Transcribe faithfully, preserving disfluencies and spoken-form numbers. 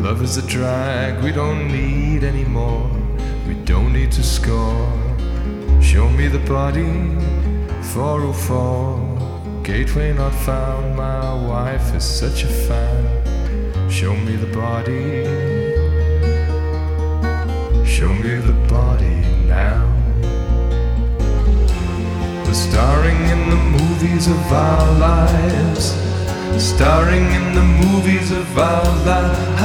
Love is a drag we don't need anymore. We don't need to score. Show me the body, four oh four. Gateway not found, my wife is such a fan. Show me the body, show me the body now. We're starring in the movies of our lives, starring in the movies of our lives.